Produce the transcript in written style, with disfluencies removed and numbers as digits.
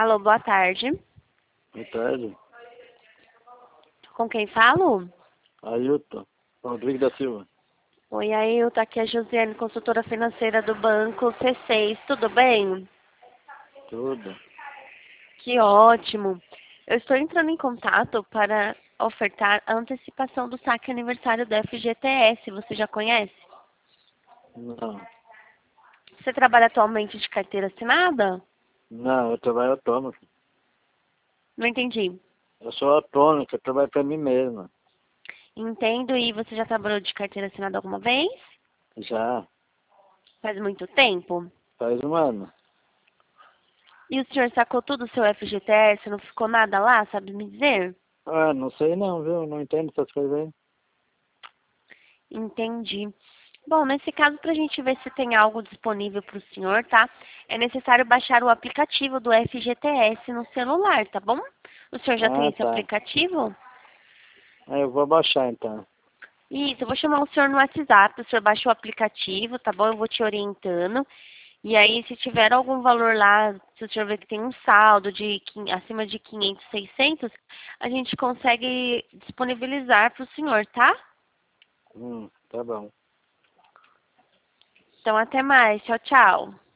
Alô, boa tarde. Boa tarde. Com quem falo? Ailton Rodrigo da Silva. Oi, Ailton, aqui é a Josiane, consultora financeira do Banco C6. Tudo bem? Tudo. Que ótimo. Eu estou entrando em contato para ofertar a antecipação do saque aniversário do FGTS. Você já conhece? Não. Você trabalha atualmente de carteira assinada? Não, eu trabalho autônomo. Não entendi. Eu sou autônomo, eu trabalho para mim mesmo. Entendo. E você já trabalhou de carteira assinada alguma vez? Já Faz muito tempo? faz um ano. E o senhor sacou tudo o seu FGTS? Não ficou nada lá, sabe me dizer? Ah, não sei não, viu? Não entendo essas coisas aí. Entendi. Bom, nesse caso, para a gente ver se tem algo disponível para o senhor, tá? É necessário baixar o aplicativo do FGTS no celular, tá bom? O senhor já tem Ah, esse tá. aplicativo? Aí eu vou baixar então. Isso, eu vou chamar o senhor no WhatsApp, o senhor baixa o aplicativo, tá bom? Eu vou te orientando. E aí, se tiver algum valor lá, se o senhor ver que tem um saldo de acima de 500, 600, a gente consegue disponibilizar para o senhor, tá? Tá bom. Então, até mais. Tchau, tchau.